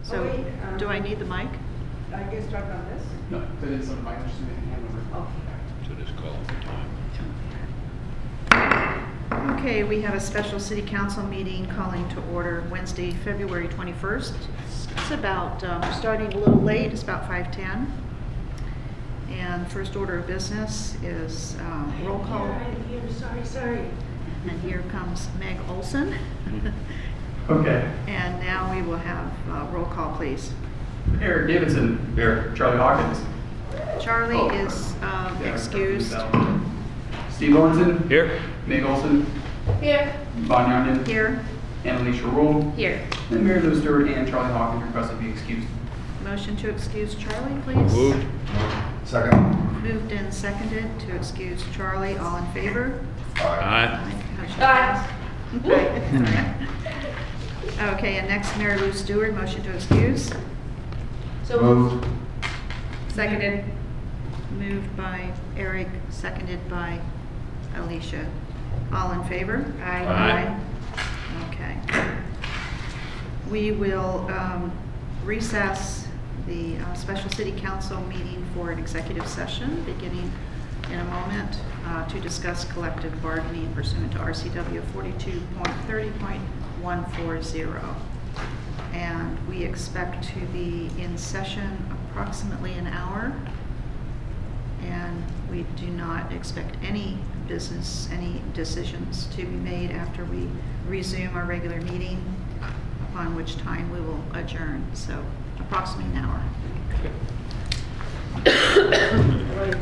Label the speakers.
Speaker 1: So, do I need the mic?
Speaker 2: I guess start on this?
Speaker 3: No, that is on my just hand over.
Speaker 2: Oh.
Speaker 4: So just call it the time.
Speaker 1: Okay, we have a special city council meeting calling to order Wednesday, February 21st. It's about, starting a little late, it's about 5:10. And first order of business is roll call.
Speaker 2: I'm here, sorry.
Speaker 1: And here comes Meg Olson.
Speaker 3: Okay.
Speaker 1: And now we will have roll call, please.
Speaker 3: Eric Davidson. Here. Charlie Hawkins.
Speaker 1: Charlie
Speaker 3: Oh.
Speaker 1: is excused.
Speaker 3: Steve Lawrenson.
Speaker 4: Here.
Speaker 3: Meg Olson.
Speaker 2: Here.
Speaker 3: Von Youngden.
Speaker 1: Here.
Speaker 3: Annalisa Rule.
Speaker 2: Here.
Speaker 3: And Mary Lou Stewart and Charlie Hawkins requested to be excused.
Speaker 1: Motion to excuse Charlie, please.
Speaker 4: Moved.
Speaker 5: Second.
Speaker 1: Moved and seconded to excuse Charlie. All in favor?
Speaker 4: Aye.
Speaker 1: Motion
Speaker 2: Aye.
Speaker 1: passed. Okay, and next, Mary Lou Stewart, motion to excuse.
Speaker 2: So
Speaker 5: Moved.
Speaker 2: Seconded.
Speaker 1: Moved by Eric, seconded by Alicia. All in favor?
Speaker 2: Aye.
Speaker 4: Aye.
Speaker 1: Okay. We will recess the special city council meeting for an executive session beginning in a moment to discuss collective bargaining pursuant to RCW 42.30.140. And we expect to be in session approximately an hour. And we do not expect any business, any decisions to be made after we resume our regular meeting, upon which time we will adjourn. So approximately an hour.